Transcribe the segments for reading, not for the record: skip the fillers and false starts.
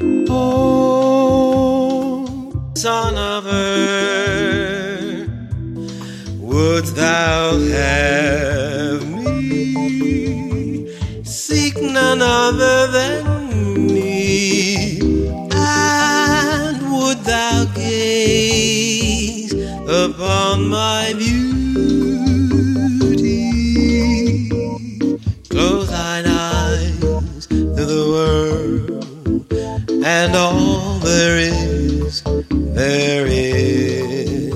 Oh, son of earth, wouldst thou have me seek none other than me, and would thou gaze upon my beauty, close thine eyes to the world and all there is therein.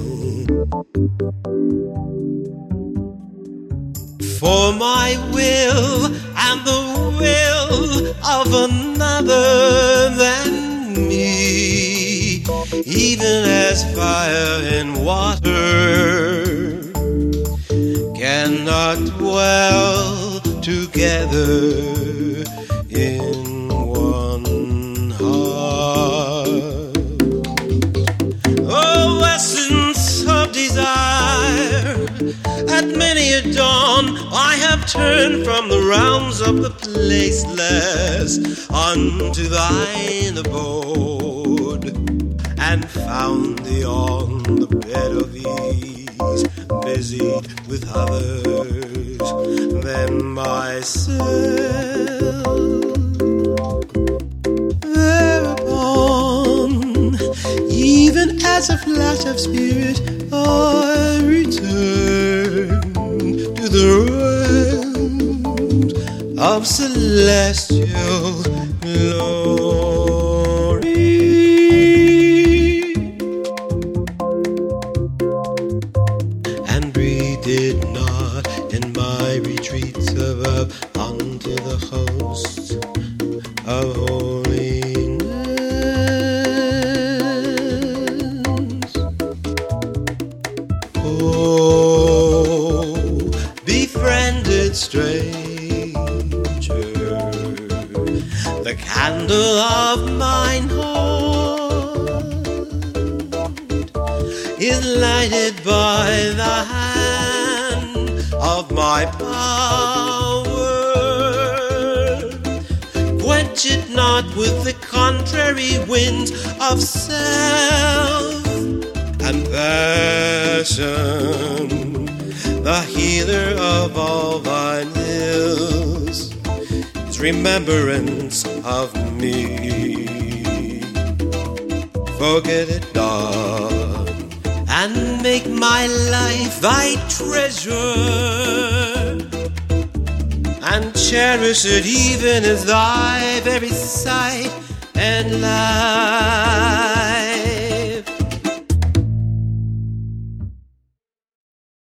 For my will and the will of another than me, even as fire and water cannot dwell together in one heart. Oh, essence of desire, at many a dawn I have turned from the realms of the placeless unto thine abode, and found thee on the bed of ease, busied with others than myself. Thereupon, even as a flash of spirit, I return to the realms of celestial glory, and breathed not in my retreats above unto the hosts of holiness. Oh, befriended stranger, the candle of mine heart is lighted by the hand of my power. Quench it not with the contrary winds of self and passion. The healer of all thine ills is remembrance of me. Forget it not, and make my life thy treasure, and cherish it even as thy very sight and light.